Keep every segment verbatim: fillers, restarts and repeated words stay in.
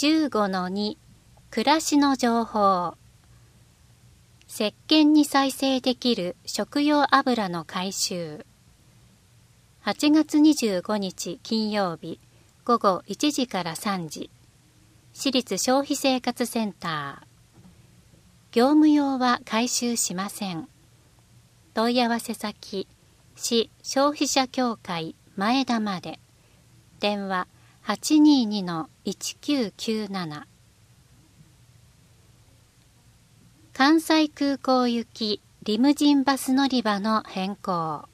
じゅうごのに 暮らしの情報。石鹸に再生できる食用油の回収。はちがつにじゅうごにち金曜日ごごいちじからさんじ、市立消費生活センター。業務用は回収しません。問い合わせ先、市消費者協会前田まで。電話 はちにーにのいちきゅうきゅうなな。関西空港行きリムジンバス乗り場の変更。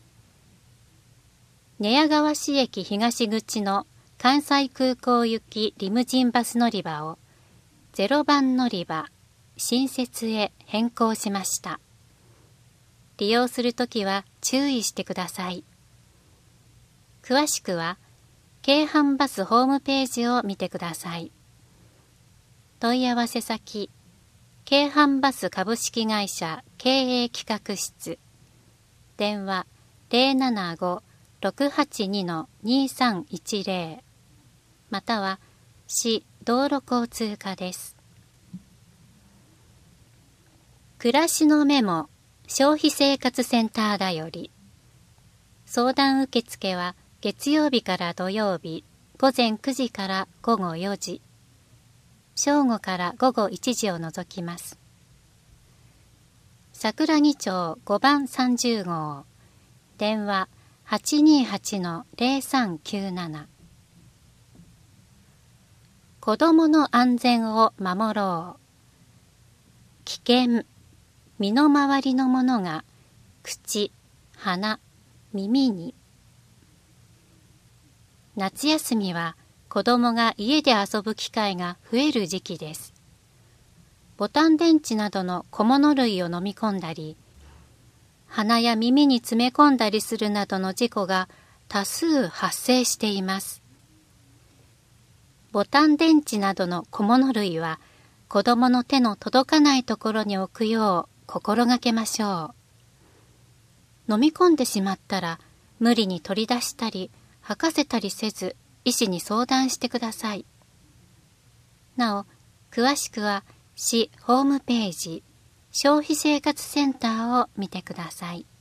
寝屋川市駅東口の関西空港行きリムジンバス乗り場をゼロばん乗り場新設へ変更しました。利用するときは注意してください。詳しくは京阪バスホームページを見てください。問い合わせ先、京阪バス株式会社経営企画室。電話 ゼロななご ろくはちにのにさんいちゼロ。または市道路交通課です。暮らしのメモ消費生活センターだより。相談受付は月曜日から土曜日ごぜんくじからごごよじ、正午からごごいちじを除きます。桜木町ごばんさんじゅうごう、電話 はちにーはちのゼロさんきゅうなな。子どもの安全を守ろう。危険、身の回りのものが口、鼻、耳に。夏休みは子どもが家で遊ぶ機会が増える時期です。ボタン電池などの小物類を飲み込んだり、鼻や耳に詰め込んだりするなどの事故が多数発生しています。ボタン電池などの小物類は子どもの手の届かないところに置くよう心がけましょう。飲み込んでしまったら無理に取り出したり吐かせたりせず、医師に相談してください。なお、詳しくは市ホームページ消費生活センターを見てください。